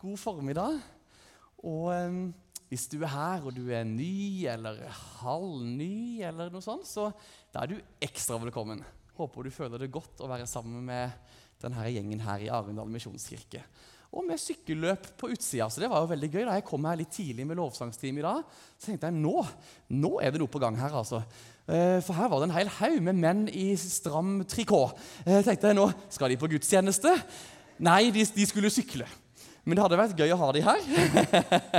god formiddag. Og hvis du her, og du ny, eller halvny, eller noe sånt, så da du ekstra velkommen. Håper du føler det godt å være sammen med denne gjengen her i Arendal Misjonskirke. Og med sykkelløp på utsida, så det var jo veldig gøy. Da jeg kom her litt tidlig med lovsangstime i dag, så tenkte jeg, nå er det noe på gang her, altså. For her var det en hel haug med menn i stram trikot. Jeg tenkte, nå skal de på gudstjeneste? Nei, de skulle sykle. Men det hadde vært gøy å ha de her.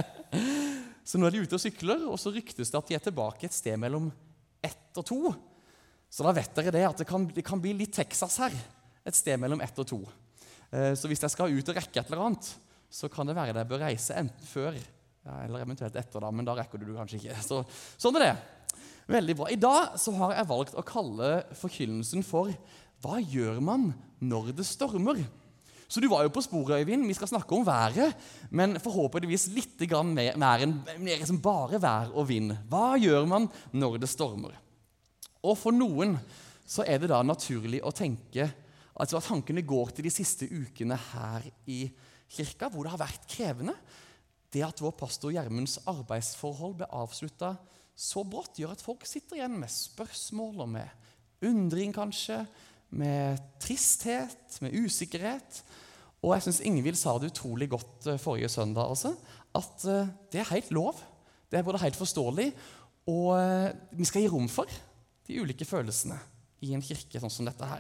Så nå er de ute og sykler, og så ryktes det at de er tilbake et sted mellom 1 og 2. Så da vet dere det, at det kan bli litt Texas her, et sted mellom 1 og 2. Så hvis jeg skal ut og rekke et eller annet, så kan det være at jeg bør reise enten før, eller eventuelt etter da, men da rekker du kanskje ikke. Så, sånn er det. Veldig bra. I dag så har jeg valgt å kalle forkynnelsen for «Hva gjør man når det stormer?» Så du var jo på sporet, Øyvind. Vi skal snakke om været, men forhåpentligvis litt mer enn bare vær og vind. Hva gjør man når det stormer? Og for noen så er det da naturlig å tenke, altså at tankene går til de siste ukene her i kirka, hvor det har vært krevende. Det at vår pastor Gjermunds arbeidsforhold ble avsluttet så brått, gjør at folk sitter igjen med spørsmål og med undring kanskje, med tristhet, med usikkerhet. Og jeg synes Ingvild sa det utrolig godt forrige søndag også, at det er helt lov, det er både helt forståelig, og vi skal gi rom for de ulike følelsene i en kirke sånn som dette her.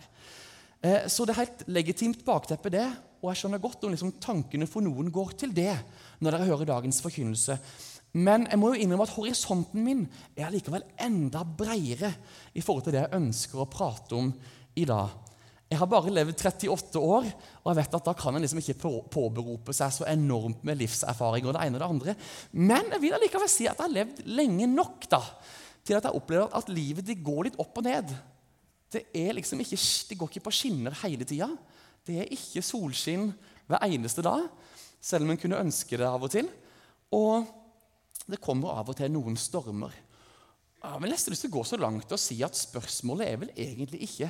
Så det er helt legitimt bakteppe det, og jeg skjønner godt om liksom, tankene for noen går til det når dere hører dagens forkynnelse. Men jeg må jo innrømme at horisonten min er likevel enda bredere i forhold til det jeg ønsker å prate om i dag. Jeg har bare levd 38 år, og jeg vet at da kan en liksom ikke påberope seg så enormt med livserfaring og det ene og det andre. Men jeg vil allikevel si at jeg har levd lenge nok da, til at jeg opplever at livet det går litt opp og ned. Det går ikke på skinner hele tiden. Det er ikke solskinn hver eneste dag, selv om en kunne ønske det av og til. Og det kommer av og til noen stormer. Jeg har nesten lyst til å gå så langt og si at spørsmålet er vel egentlig ikke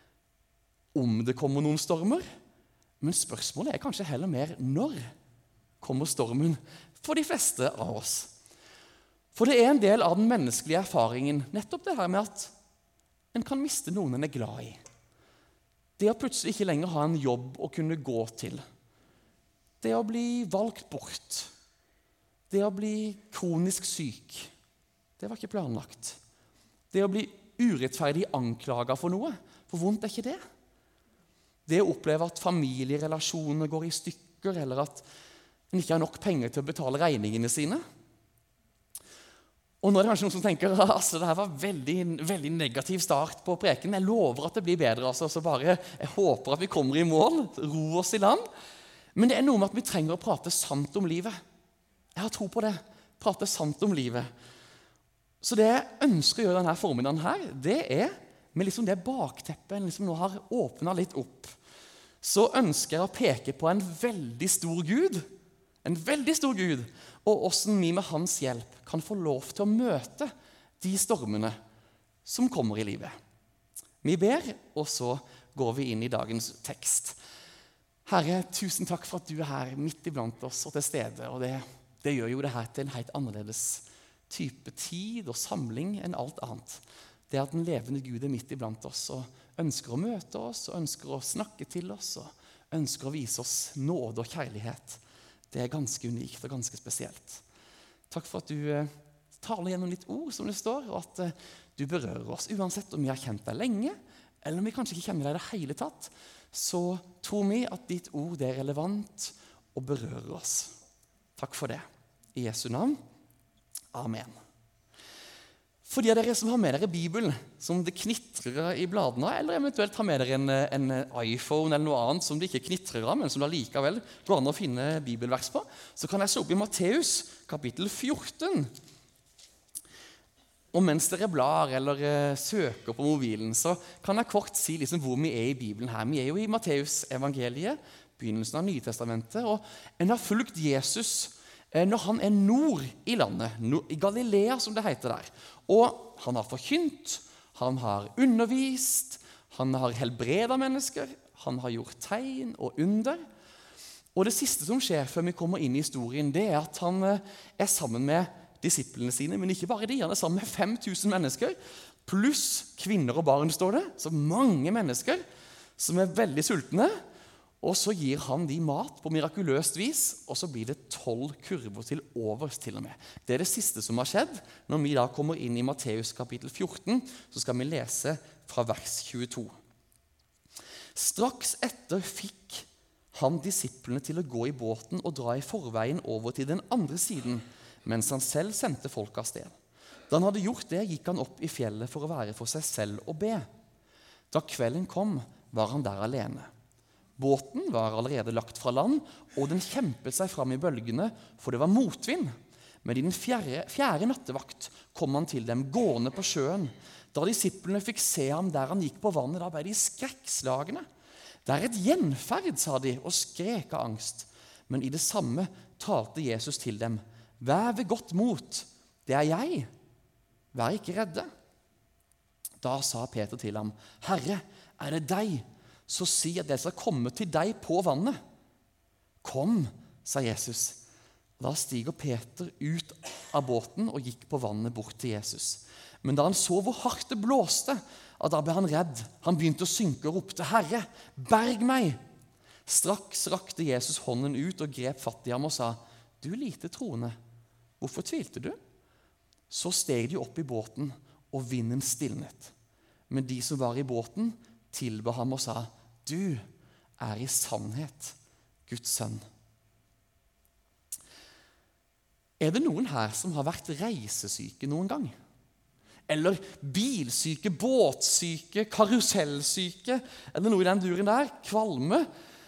om det kommer noen stormer, men spørsmålet er kanskje heller mer når kommer stormen for de fleste av oss. For det er en del av den menneskelige erfaringen, nettopp det her med at en kan miste noen en er glad i. Det å plutselig ikke lenger ha en jobb å kunne gå til. Det å bli valgt bort. Det å bli kronisk syk. Det var ikke planlagt. Det å bli urettferdig anklaget for noe. For vondt er ikke det. Det å oppleve at familierelasjoner går i stykker, eller at en ikke har nok penger til å betale regningene sine. Og nå er det kanskje noen som tenker altså, det her var veldig, veldig negativ start på preken. Jeg lover at det blir bedre. Altså, så bare, jeg håper at vi kommer i mål, ro oss i land. Men det er noe med at vi trenger å prate sant om livet. Jeg har tro på det. Prate sant om livet. Så det jeg ønsker å gjøre denne formiddagen her, det er med liksom det bakteppet en liksom nå har åpnet litt opp. Så ønsker jeg å peke på en veldig stor Gud. En veldig stor Gud. Og hvordan vi med hans hjelp kan få lov til å møte de stormene som kommer i livet. Vi ber, og så går vi inn i dagens tekst. Herre, tusen takk for at du er her midt iblant oss og til stede. Og det gjør jo det her til en helt annerledes type tid og samling enn alt annet. Det at den levende Gud er midt iblant oss og ønsker å møte oss, og ønsker å snakke til oss, og ønsker å vise oss nåde og kjærlighet. Det er ganske unikt og ganske spesielt. Takk for at du taler gjennom ditt ord, som det står, og at du berører oss. Uansett om vi har kjent deg lenge, eller om vi kanskje ikke kjenner deg i det hele tatt, så tror vi at ditt ord er relevant og berører oss. Takk for det. I Jesu navn. Amen. For de av dere som har med dere Bibelen, som det knitrer i bladene, eller eventuelt har med dere en iPhone eller noe annet som det ikke knitrer av, men som det likevel går an å finne bibelvers på, så kan jeg slå opp i Matteus kapittel 14. Og mens dere blar eller søker på mobilen, så kan jeg kort si liksom hvor vi er i Bibelen her. Vi er jo i Matteus evangeliet, begynnelsen av Nytestamentet, og en har fulgt Jesus når han er nord i landet, i Galilea som det heter der. Og han har forkynt, han har undervist, han har helbredet mennesker, han har gjort tegn og under. Og det siste som skjer før vi kommer inn i historien, det er at han er sammen med disiplene sine, men ikke bare de, han er sammen med 5000 mennesker, pluss kvinner og barn, står det. Så mange mennesker som er veldig sultne, og så gir han de mat på mirakuløst vis, og så blir det 12 kurver til overs til og med. Det er det siste som har skjedd. Når vi da kommer inn i Matteus kapittel 14, så skal vi lese fra vers 22. Straks etter fikk han disiplene til å gå i båten og dra i forveien over til den andre siden, mens han selv sendte folk av sted. Da han hadde gjort det, gikk han opp i fjellet for å være for seg selv og be. Da kvelden kom, var han der alene. Båten var allerede lagt fra land, og den kjempet seg fram i bølgene, for det var motvind. Men i den fjerde nattevakt kom han til dem gående på sjøen. Da disiplene fikk se ham der han gikk på vannet, da ble de skrekkslagne. Det er et gjenferd, sa de, og skrek av angst. Men i det samme talte Jesus til dem. Vær ved godt mot, det er jeg. Vær ikke redde. Da sa Peter til ham, Herre, er det deg? Så si at jeg skal komme til deg på vannet. Kom, sa Jesus. Da stiger Peter ut av båten og gikk på vannet bort til Jesus. Men da han så hvor hardt det blåste, da ble han redd. Han begynte å synke og ropte, Herre, berg meg! Straks rakte Jesus hånden ut og grep fatt i ham og sa, Du lite troende, hvorfor tvilte du? Så steg de opp i båten, og vinden stilnet. Men de som var i båten, tilba ham og sa, Du er i sannhet Guds sønn. Er det noen her som har vært reisesyke noen gang? Eller bilsyke, båtsyke, karusellsyke, eller noe i den duren der, kvalme?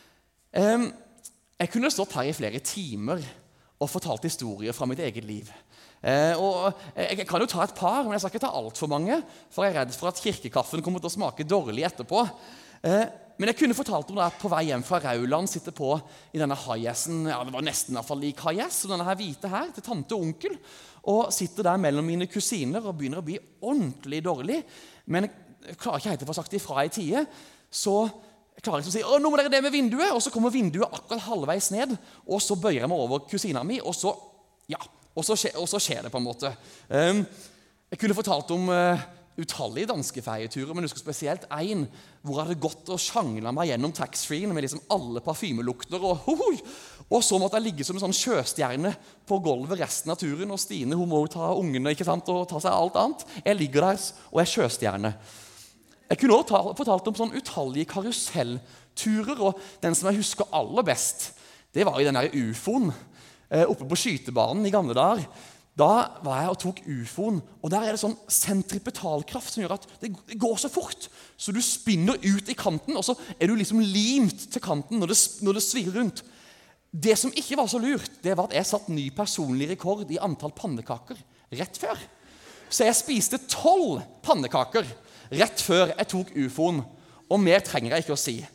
Jeg kunne stått her i flere timer og fortalt historier fra mitt eget liv. Og jeg kan jo ta et par, men jeg skal ikke ta alt for mange, for jeg er redd for at kirkekaffen kommer til å smake dårlig etterpå. Men jeg kunne fortalt om det på vei hjem fra Rauland, sitter på i denne high-assen, ja, det var nesten i hvert fall lik high-ass, og denne her hvite her, til tante og onkel, og sitter der mellom mine kusiner og begynner å bli ordentlig dårlig, men jeg klarer ikke helt å få sagt ifra i tide, så jeg klarer ikke å si, nå må dere det med vinduet, og så kommer vinduet akkurat halvveis ned, og så bøyer jeg meg over kusina mi, og så, ja, og så skjer det på en måte. Jeg kunne fortalt om utallige danske ferieturer, men jeg husker spesielt en hvor jeg hadde gått og sjanglet meg gjennom taxfree-en med liksom alle parfymelukter, og så måtte jeg ligge som en sånn sjøstjerne på gulvet resten av turen, og Stine hun må ta ungene, ikke sant, og ta seg alt annet. Jeg ligger der og er sjøstjerne. Jeg kunne også fortalt om sånn utallige karusellturer, og den som jeg husker aller best, det var i den der UFOen oppe på skytebanen i gamle dager. Da var jeg og tok UFOen, og der er det sånn sentripetalkraft som gjør at det går så fort, så du spinner ut i kanten, og så er du liksom limt til kanten når det svirrer rundt. Det som ikke var så lurt, det var at jeg satt ny personlig rekord i antall pannekaker rett før. Så jeg spiste 12 pannekaker rett før jeg tok UFOen, og mer trenger jeg ikke å si.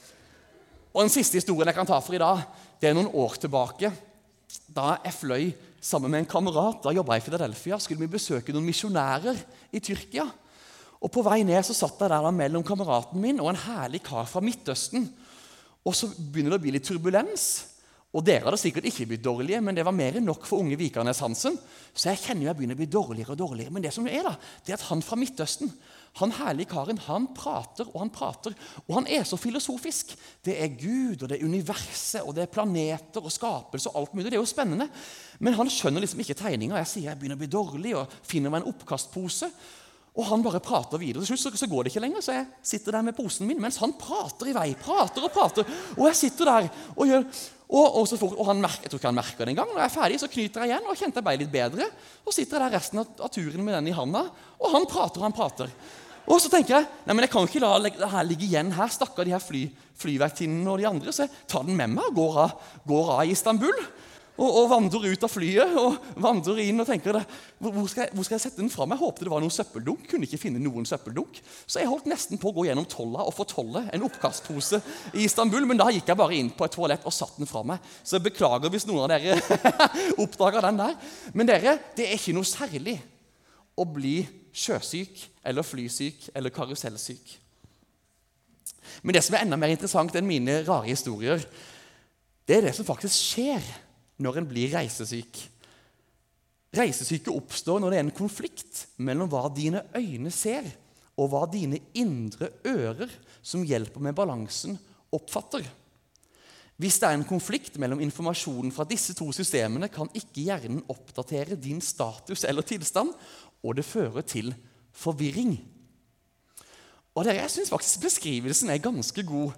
Og den siste historien jeg kan ta for i dag, det er noen år tilbake, da jeg fløy sammen med en kamerat. Da jobbet jeg i Philadelphia, skulle vi besøke noen misjonærer i Tyrkia. Og på vei ned så satt jeg der mellom kameraten min og en herlig kar fra Midtøsten. Og så begynner det å bli litt turbulens. Og dere hadde sikkert ikke blitt dårlige, men det var mer enn nok for unge Vikernes Hansen. Så jeg kjenner jo jeg begynner å bli dårligere og dårligere. Men det som er da, det er at han fra Midtøsten, han herlige karen, han prater, og han er så filosofisk. Det er Gud, og det er universet, og det er planeter og skapelse og alt mulig. Det er jo spennende. Men han skjønner liksom ikke tegninger. Jeg sier jeg begynner å bli dårlig, og finner meg en oppkastpose. Og han bare prater videre. Til slutt så går det ikke lenger, så jeg sitter der med posen min, mens han prater i vei, prater. Og jeg sitter der og gjør... Og han merker, jeg tror ikke han merker det en gang. Når jeg er ferdig, så knyter jeg igjen, og kjente jeg bare litt bedre. Og sitter der resten av turen med den i handa, og han prater. Og så tenker jeg, nei, men jeg kan ikke la det her ligge igjen her, stakker de her flyvertinnene og de andre, så jeg tar den med meg og går av i Istanbul, og vandrer ut av flyet, og vandrer inn og tenker, hvor skal jeg sette den fra meg? Jeg håpte det var noen søppeldunk, kunne ikke finne noen søppeldunk. Så jeg holdt nesten på å gå gjennom tolla og få tolle en oppkastpose i Istanbul, men da gikk jeg bare inn på et toalett og satt den fra meg. Så jeg beklager hvis noen av dere oppdager den der. Men dere, det er ikke noe særlig å bli sjøsyk, eller flysyk, eller karusellsyk. Men det som er enda mer interessant enn mine rare historier, Det er det som faktisk skjer når en blir reisesyk. Reisesyke oppstår når det er en konflikt mellom hva dine øyne ser, og hva dine indre ører, som hjelper med balansen, oppfatter. Hvis det er en konflikt mellom informasjonen fra disse to systemene, kan ikke hjernen oppdatere din status eller tilstand, og det fører til forvirring. Og jeg synes faktisk beskrivelsen er ganske god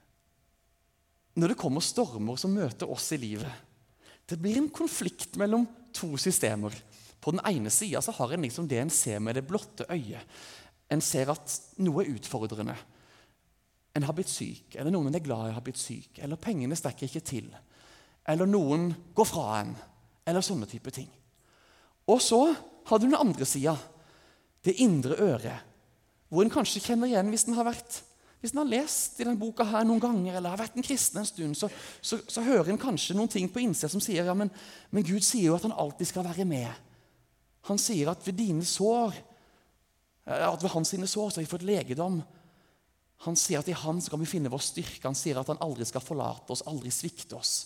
når det kommer stormer som møter oss i livet. Det blir en konflikt mellom to systemer. På den ene siden så har en liksom det en ser med det blotte øyet. En ser at noe er utfordrende. En har blitt syk, eller noen er glad i har blitt syk, eller pengene strekker ikke til, eller noen går fra en, eller sånne type ting. Og så har du den andre siden, det indre øret, hvor en kanskje kjenner igjen hvis en har lest i denne boka her noen ganger, eller har vært en kristen en stund, så hører en kanskje noen ting på innsida som sier, ja, men Gud sier jo at han alltid skal være med. Han sier at ved dine sår, at ved hans sine sår så har vi fått legedom. Han sier at i han skal vi finne vår styrke. Han sier at han aldri skal forlate oss, aldri svikte oss.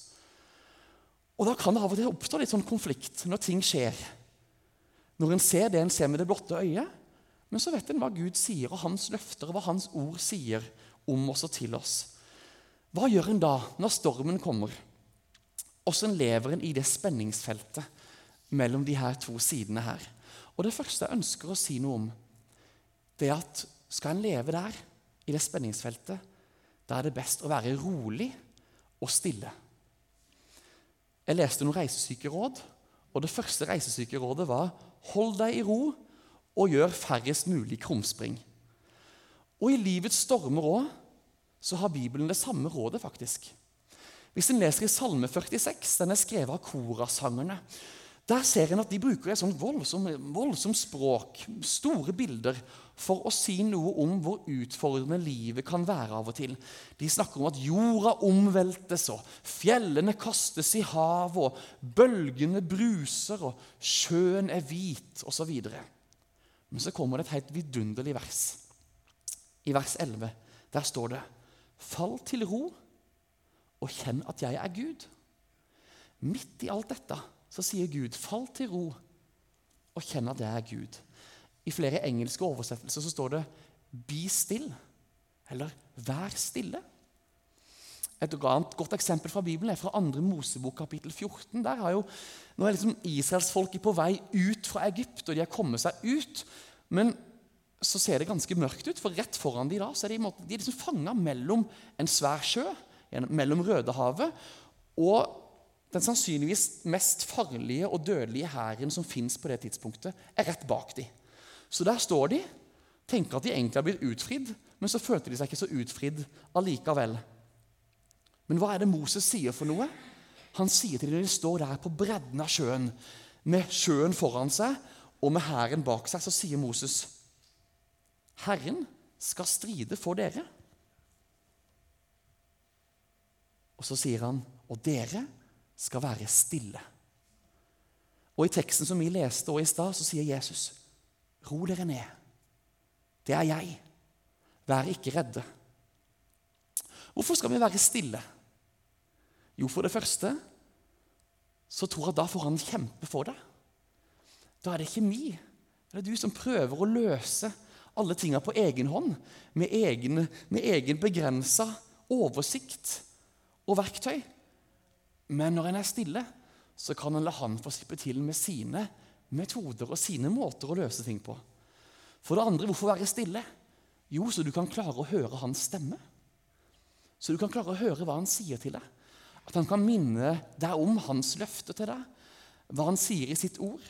Og da kan det av og til oppstå litt sånn konflikt når ting skjer. Når en ser det en ser med det blotte øyet, men så vet en hva Gud sier, og hans løfter, og hva hans ord sier om oss og til oss. Hva gjør en da når stormen kommer? Hvordan lever en i det spenningsfeltet mellom de her to sidene her? Og det første jeg ønsker å si noe om, det er at skal en leve der, i det spenningsfeltet, da er det best å være rolig og stille. Jeg leste noen reisesykeråd, og det første reisesykerådet var «Hold deg i ro og gjør færrest mulig krumspring». Og i livets stormer også, så har Bibelen det samme rådet faktisk. Hvis en leser i Salme 46, den er skrevet av korasangerne, der ser en at de bruker et sånt voldsomt språk, store bilder, for å si noe om hvor utfordrende livet kan være av og til. De snakker om at jorda omveltes, og fjellene kastes i havet, og bølgene bruser, og sjøen er hvit, og så videre. Men så kommer det et helt vidunderlig vers. I vers 11, der står det, «Fall til ro, og kjenn at jeg er Gud». Midt i alt dette, så sier Gud, fall til ro og kjenn at det er Gud. I flere engelske oversettelser så står det, be still, eller vær stille. Et annet godt eksempel fra Bibelen er fra 2. Mosebok kapittel 14. Der har nå er liksom Israelsfolket på vei ut fra Egypt, og de har kommet seg ut, men så ser det ganske mørkt ut, for rett foran de da, så er de liksom fanget mellom en svær sjø, mellom Rødehavet, og den sannsynligvis mest farlige og dødelige hæren som finnes på det tidspunktet, er rett bak de. Så der står de, tenker at de egentlig har blitt utfridd, men så følte de seg ikke så utfridd allikevel. Men hva er det Moses sier for noe? Han sier til dem, de står der på bredden av sjøen, med sjøen foran seg, og med hæren bak seg, så sier Moses, Herren skal stride for dere. Og så sier han, og dere skal være stille. Og i teksten som vi leste og i stad, så sier Jesus, ro dere ned. Det er jeg. Vær ikke redde. Hvorfor skal vi være stille? Jo, for det første, så tror jeg at da får han kjempe for deg. Da er det ikke mi. Det er du som prøver å løse alle tingene på egen hånd, med egen begrenset oversikt og verktøy. Men når en er stille, så kan en la han få slippe til med sine metoder og sine måter å løse ting på. For det andre, hvorfor være stille? Jo, så du kan klare å høre hans stemme. Så du kan klare å høre hva han sier til deg. At han kan minne deg om hans løfte til deg, hva han sier i sitt ord.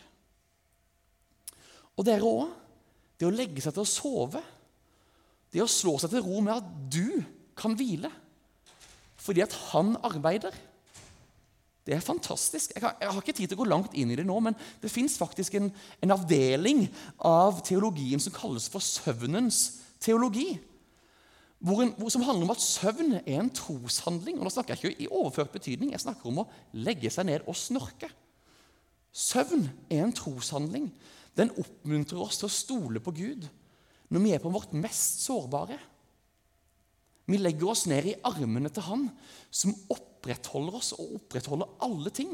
Og dere også, det å legge seg til å sove, det å slå seg til ro med at du kan hvile, fordi at han arbeider. Det er fantastisk. Jeg har ikke tid til å gå langt inn i det nå, men det finnes faktisk en avdeling av teologien som kalles for søvnens teologi, som handler om at søvn er en troshandling. Og nå snakker jeg ikke i overført betydning, jeg snakker om å legge seg ned og snorke. Søvn er en troshandling. Den oppmuntrer oss til å stole på Gud når vi er på vårt mest sårbare. Vi legger oss ned i armene til han som opprettholder oss og opprettholder alle ting.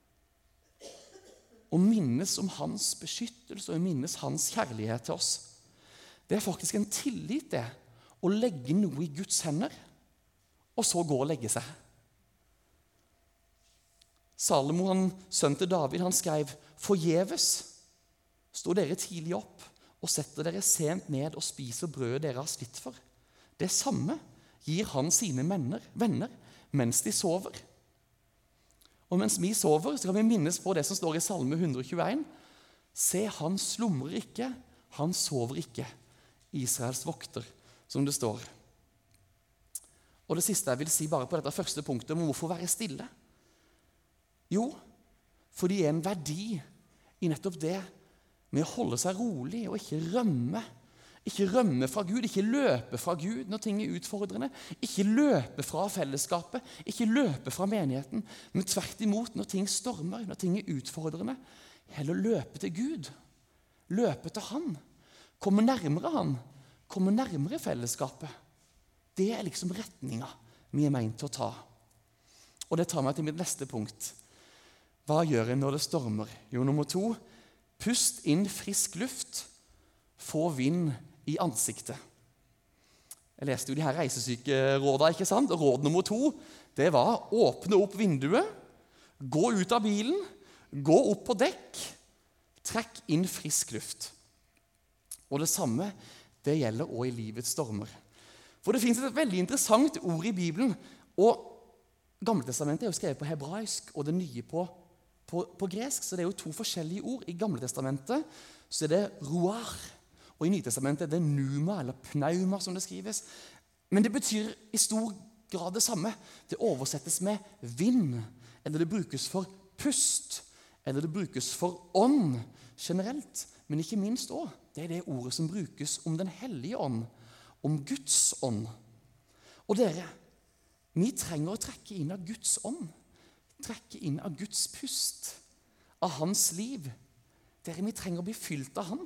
Og minnes om hans beskyttelse og minnes hans kjærlighet til oss. Det faktisk en tillit det, å legge noe i Guds hender, og så gå og legge seg. Salomo, sønnen til David, han skrev, «Forgjeves står dere tidlig opp og setter dere sent ned og spiser brødet dere har slitt for. Det samme gir han sine venner mens de sover.» Og mens vi sover, så kan vi minnes på det som står i Salme 121. «Se, han slumrer ikke, han sover ikke, Israels vokter», som det står. Og det siste jeg vil si bare på dette første punktet om hvorfor være stille. Jo, fordi det er en verdi i nettopp det med å holde seg rolig og ikke rømme. Ikke rømme fra Gud, ikke løpe fra Gud når ting er utfordrende. Ikke løpe fra fellesskapet, ikke løpe fra menigheten. Men tvert imot, når ting stormer, når ting er utfordrende, heller løpe til Gud. Løpe til han. Komme nærmere han. Komme nærmere fellesskapet. Det er liksom retninga vi er meint til å ta. Og det tar meg til mitt neste punkt. Hva gjør en når det stormer? Jo, nummer 2. Pust inn frisk luft. Få vind i ansiktet. Jeg leste jo de her reisesykerådene, ikke sant? Råd nummer 2, det var åpne opp vinduet, gå ut av bilen, gå opp på dekk, trekk inn frisk luft. Og det samme, det gjelder også i livets stormer. For det finnes et veldig interessant ord i Bibelen, og Gamletestamentet er jo skrevet på hebraisk, og det nye på gresk, så det er jo 2 forskjellige ord. I Gamletestamentet så er det ruach, og i Nytestamentet er det pneuma, eller pneuma som det skrives. Men det betyr i stor grad det samme. Det oversettes med vind, eller det brukes for pust, eller det brukes for ånd generelt, men ikke minst også. Det er det ordet som brukes om den hellige ånd, om Guds ånd. Og dere, vi trenger å trekke inn av Guds ånd, trekke inn av Guds pust, av hans liv. Dere, vi trenger å bli fylt av han.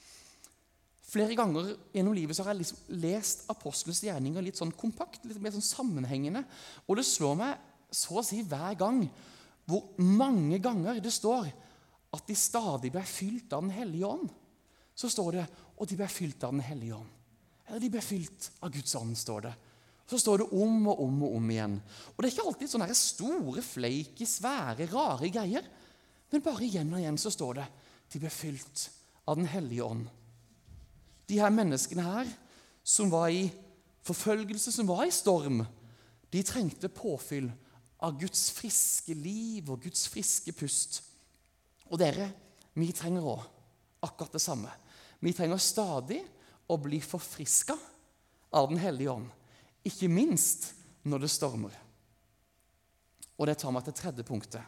Flere ganger gjennom livet så har jeg liksom lest apostlenes gjerninger litt sånn kompakt, litt mer sånn sammenhengende. Og det slår meg så å si hver gang hvor mange ganger det står at de stadig ble fylt av den hellige ånd. Så står det, og de ble fylt av den hellige ånd. Eller de ble fylt av Guds ånd, står det. Så står det om og om og om igjen. Og det er ikke alltid sånne store, fleike, svære, rare greier. Men bare igjen og igjen så står det, de ble fylt av den hellige ånd. De her menneskene her, som var i forfølgelse, som var i storm, de trengte påfyll av Guds friske liv og Guds friske pust. Og dere, vi trenger også akkurat det samme. Vi trenger stadig å bli forfrisket av den hellige ånd. Ikke minst når det stormer. Og det tar meg til 3. punktet.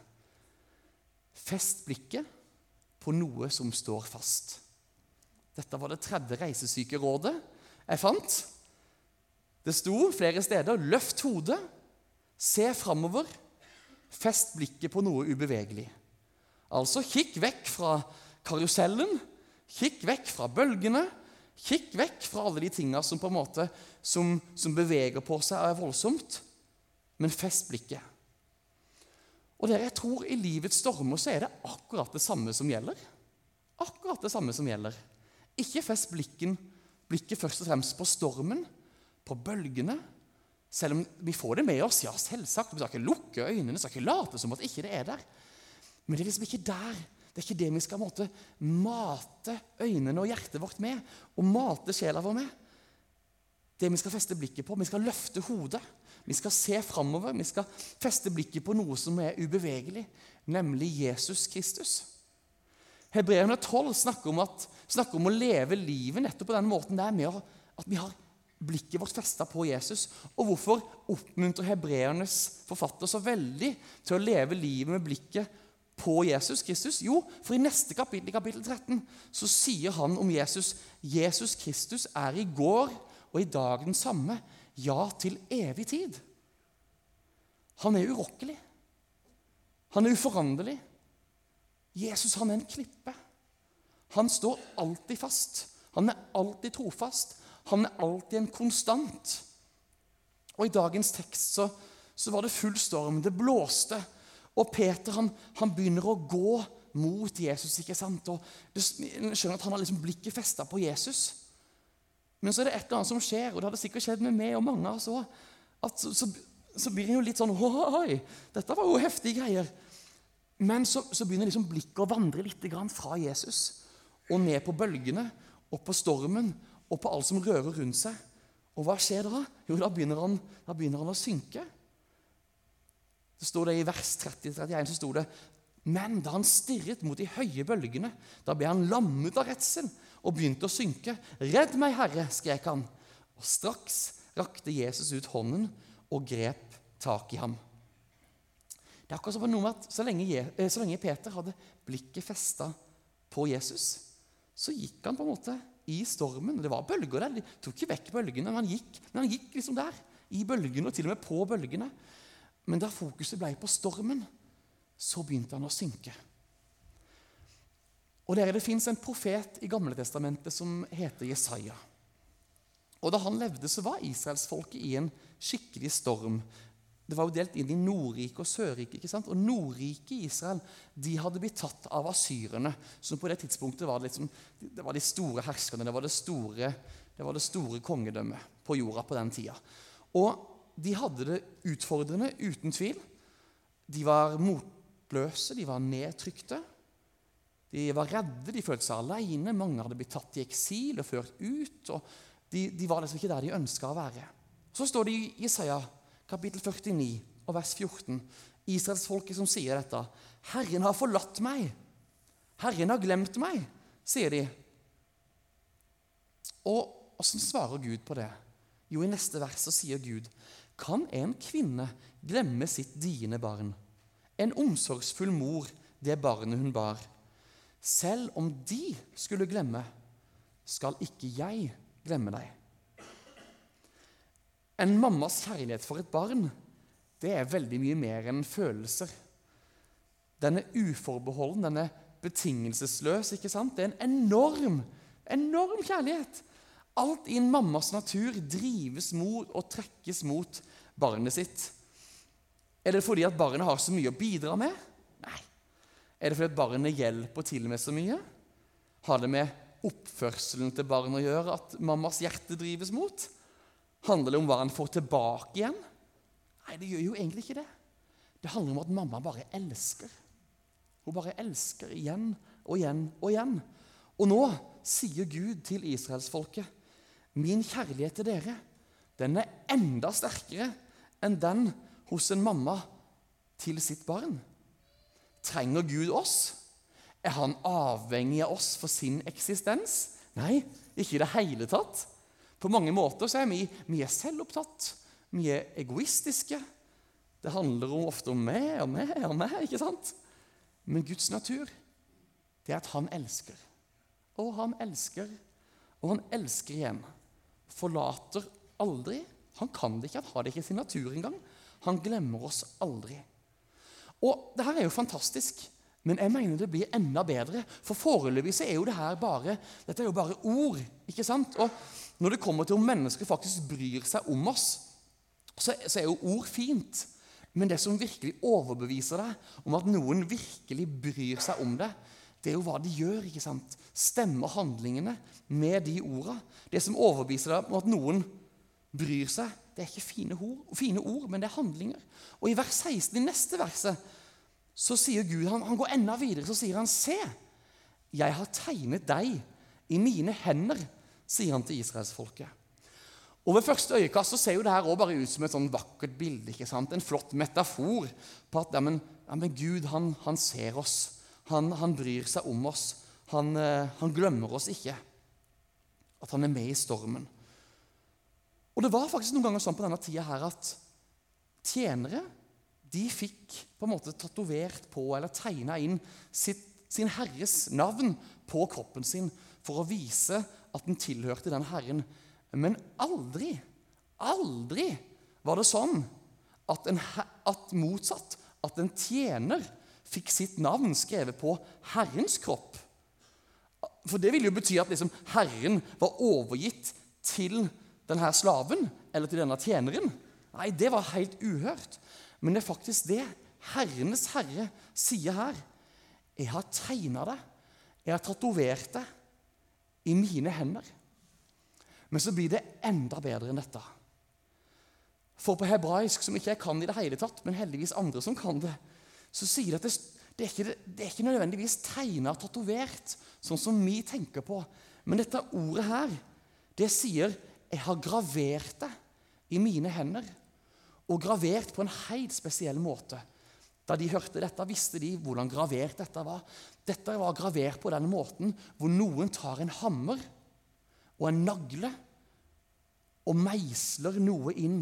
Fest blikket på noe som står fast. Dette var det 3. reisesykerådet jeg fant. Det sto flere steder, løft hodet, se fremover, fest blikket på noe ubevegelig. Altså, kikk vekk fra karusellen, kikk vekk fra bølgene, kikk vekk fra alle de tingene som på en måte som beveger på seg og er voldsomt, men fest blikket. Og dere, jeg tror i livets stormer så er det akkurat det samme som gjelder. Akkurat det samme som gjelder. Ikke fest blikket først og fremst på stormen, på bølgene, selv om vi får det med oss, ja, selvsagt. Vi skal ikke lukke øynene, vi skal ikke late som at ikke det er der. Men det er liksom ikke der. Det er ikke det vi skal mate øynene og hjertet vårt med, og mate sjela vår med. Det vi skal feste blikket på, vi skal løfte hodet, vi skal se fremover, vi skal feste blikket på noe som er ubevegelig, nemlig Jesus Kristus. Hebreerne 12 snakker om å leve livet nettopp på den måten der med at vi har blikket vårt festet på Jesus. Og hvorfor oppmuntrer hebreernes forfatter så veldig til å leve livet med blikket på Jesus Kristus? Jo, for i neste kapittel, i kapittel 13, så sier han om Jesus, Jesus Kristus er i går og i dag den samme, ja til evig tid. Han er urokkelig. Han er uforanderlig. Jesus, han er en klippe. Han står alltid fast. Han er alltid trofast. Han er alltid en konstant. Og i dagens tekst så var det full storm, det blåste, og Peter han begynner å gå mot Jesus, ikke sant? Og skjønner at han har liksom blikket festet på Jesus. Men så er det et eller annet som skjer, og det hadde sikkert skjedd med meg og mange av oss også, at så blir det jo litt sånn, oi, dette var jo heftige greier. Men så begynner liksom blikket å vandre litt grann fra Jesus, og ned på bølgene, og på stormen, og på alt som rører rundt seg. Og hva skjer da? Jo, da begynner han å synke. Det står det i vers 30-31, så stod det, men da han stirret mot de høye bølgene, da ble han lammet av redsel og begynte å synke. «Redd meg, Herre», skrek han. Og straks rakte Jesus ut hånden og grep tak i ham. Det er akkurat som noe med at så lenge Peter hadde blikket festet på Jesus, så gikk han på en måte i stormen. Det var bølger der, de tok ikke vekk bølgene, men han gikk liksom der, i bølgene og til og med på bølgene. Men da fokuset ble på stormen, så begynte han å synke. Og det finnes en profet i Gamle Testamentet som heter Jesaja. Og da han levde, så var Israelsfolket i en skikkelig storm. Det var jo delt inn i Nordrike og Sørrike, ikke sant? Og Nordrike i Israel, de hadde blitt tatt av asyrerne, som på det tidspunktet var det var de store herskerne, det var det store kongedømmet på jorda på den tida. Og de hadde det utfordrende, uten tvil. De var motløse, de var nedtrykte. De var redde, de følte seg alene. Mange hadde blitt tatt i eksil og ført ut, og de var liksom ikke der de ønsket å være. Så står det i Jesaja, kapittel 49, og vers 14, Israelsfolket som sier dette. «Herren har forlatt meg. Herren har glemt meg», sier de. Og hvordan svarer Gud på det? Jo, i neste vers så sier Gud, «Kan en kvinne glemme sitt diende barn? En omsorgsfull mor, det barnet hun bar. Selv om de skulle glemme, skal ikke jeg glemme deg.» En mammas kjærlighet for et barn, det er veldig mye mer enn følelser. Den er uforbeholden, den er betingelsesløs, ikke sant? Det er en enorm kjærlighet. Alt i en mammas natur drives mot og trekkes mot barnet sitt. Er det fordi at barnet har så mye å bidra med? Nei. Er det fordi at barnet hjelper til med så mye? Har det med oppførselen til barnet å gjøre at mammas hjerte drives mot? Handler det om hva han får tilbake igjen? Nei, det gjør jo egentlig ikke det. Det handler om at mamma bare elsker. Hun bare elsker igjen og igjen og igjen. Og nå sier Gud til Israelsfolket, «Min kjærlighet til dere, den er enda sterkere enn den hos en mamma til sitt barn.» Trenger Gud oss? Er han avhengig av oss for sin eksistens? Nei, ikke i det hele tatt. På mange måter så er vi er selvopptatt, vi er egoistiske. Det handler ofte om meg og meg og meg, ikke sant? Men Guds natur, det er at han elsker. Og han elsker, og han elsker igjen. Forlater aldri. Han kan det ikke, han har det ikke i sin natur engang. Han glemmer oss aldri. Og det her er jo fantastisk, men jeg mener det blir enda bedre, for foreløpig så er jo dette er jo bare ord, ikke sant? Og når det kommer til om mennesker faktisk bryr seg om oss, så er jo ord fint, men det som virkelig overbeviser deg om at noen virkelig bryr seg om det, det er jo hva de gjør, ikke sant? Stemmer handlingene med de ordene. Det som overbeviser deg om at noen bryr seg, det er ikke fine ord, men det er handlinger. Og i vers 16, i neste verset, så sier Gud, han går enda videre, så sier han, «Se, jeg har tegnet deg i mine hender», sier han til Israelsfolket. Og ved første øyekast så ser jo det her også bare ut som et sånn vakkert bilde, ikke sant? En flott metafor på at men Gud, han ser oss, han bryr seg om oss, han glemmer oss ikke, at han er med i stormen. Og det var faktisk noen ganger sånn på denne tida her at tjenere, de fikk på en måte tatovert på eller tegnet inn sin herres navn på kroppen sin for å vise at den tilhørte den herren. Men aldri var det sånn at motsatt, at en tjener fikk sitt navn skrevet på herrens kropp. For det ville jo bety at liksom herren var overgitt til denne slaven, eller til denne tjeneren. Nei, det var helt uhørt. Men det er faktisk det Herrenes Herre sier her. Jeg har tegnet det. Jeg har tatovert det i mine hender. Men så blir det enda bedre enn dette. For på hebraisk, som ikke jeg kan i det hele tatt, men heldigvis andre som kan det, så sier det at det er ikke nødvendigvis tegnet og tatovert, sånn som vi tenker på. Men dette ordet her, det sier, jeg har gravert det i mine hender, og gravert på en helt spesiell måte. Da de hørte dette, visste de hvordan gravert dette var. Dette var gravert på den måten hvor noen tar en hammer og en nagle og meisler noe inn.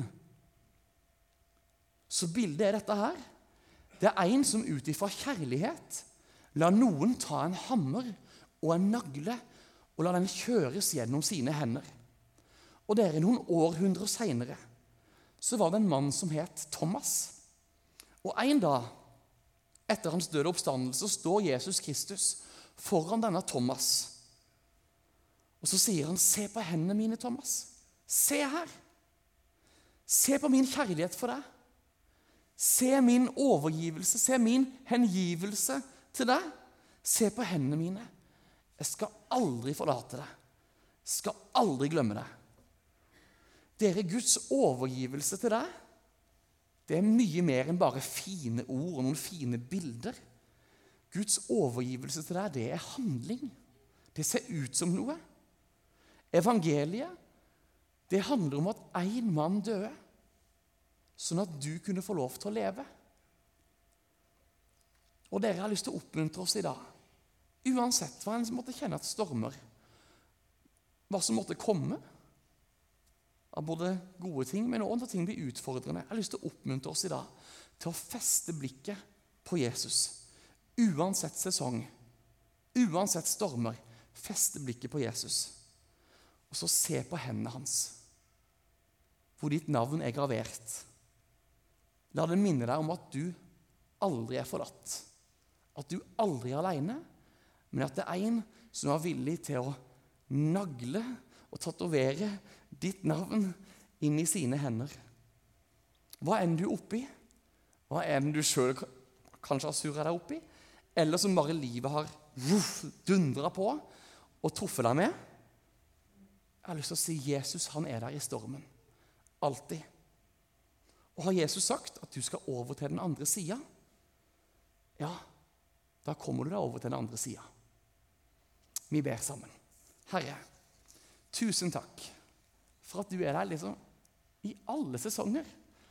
Så bildet er dette her. Det er en som ut ifra kjærlighet lar noen ta en hammer og en nagle og la den kjøres gjennom sine hender. Og det er noen århundrer senere så var det en mann som het Thomas. Og en dag, etter hans døde oppstandelse, står Jesus Kristus foran denne Thomas. Og så sier han, se på hendene mine, Thomas. Se her. Se på min kjærlighet for deg. Se min overgivelse, se min hengivelse til deg. Se på hendene mine. Jeg skal aldri forlate deg. Jeg skal aldri glemme deg. Dere, Guds overgivelse til deg, det er mye mer enn bare fine ord og noen fine bilder. Guds overgivelse til deg, det er handling. Det ser ut som noe. Evangeliet, det handler om at en mann døde, sånn at du kunne få lov til å leve. Og dere har lyst til å oppmuntre oss i dag. Uansett hva en måtte kjenne at stormer, hva som måtte komme, av både gode ting, men også når ting blir utfordrende. Jeg har lyst til å oppmuntre oss i dag til å feste blikket på Jesus. Uansett sesong, uansett stormer, feste blikket på Jesus. Og så se på hendene hans, hvor ditt navn er gravert. La det minne deg om at du aldri er forlatt, at du aldri er alene, men at det er en som er villig til å nagle og tatovere ditt navn inn i sine hender. Hva enn du er oppi, hva enn du selv kanskje har surret deg oppi, eller som bare livet har dundret på og truffet deg med, jeg har lyst til å si Jesus, han er der i stormen. Alltid. Og har Jesus sagt at du skal over til den andre siden, ja, da kommer du deg over til den andre siden. Vi ber sammen. Herre, tusen takk for at du er der liksom i alle sesonger.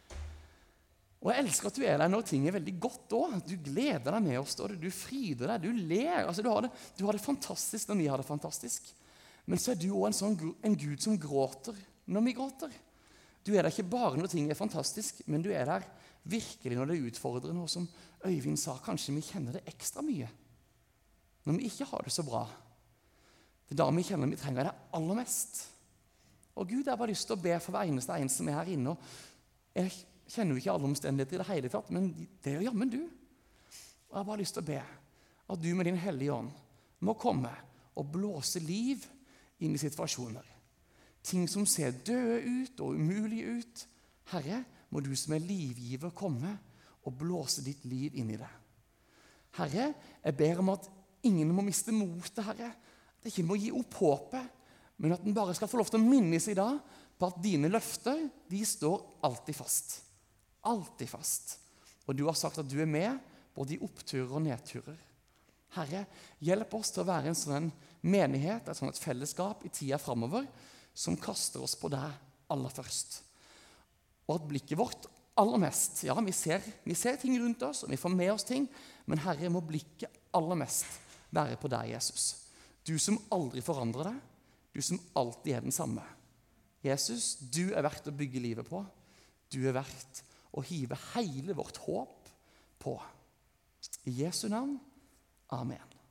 Og jeg elsker at du er der når ting er veldig godt også. Du gleder deg med oss, du fryder deg, du ler. Altså, du har det fantastisk når vi har det fantastisk. Men så er du også en Gud som gråter når vi gråter. Du er der ikke bare når ting er fantastisk, men du er der virkelig når det er utfordrende. Og som Øyvind sa, kanskje vi kjenner det ekstra mye når vi ikke har det så bra. Det er da vi kjenner vi trenger det aller mest. Og Gud, jeg har bare lyst til å be for hver eneste en som er her inne. Jeg kjenner jo ikke alle omstendigheter i det hele tatt, men det gjør jammen du. Og jeg har bare lyst til å be at du med din hellige ånd må komme og blåse liv inn i situasjoner. Ting som ser døde ut og umulige ut. Herre, må du som er livgiver komme og blåse ditt liv inn i det. Herre, jeg ber om at ingen må miste motet, Herre. At ikke må gi opp håpet, men at den bare skal få lov til å minnes i dag på at dine løfter, de står alltid fast. Alltid fast. Og du har sagt at du er med både i oppturer og nedturer. Herre, hjelp oss til å være en sånn menighet, et sånt fellesskap i tida fremover, som kaster oss på deg aller først. Og at blikket vårt aller mest, ja, vi ser ting rundt oss, og vi får med oss ting, men Herre, må blikket aller mest være på deg, Jesus. Du som aldri forandrer deg, du som alltid er den samme. Jesus, du er verdt å bygge livet på. Du er verdt å hive hele vårt håp på. I Jesu navn. Amen.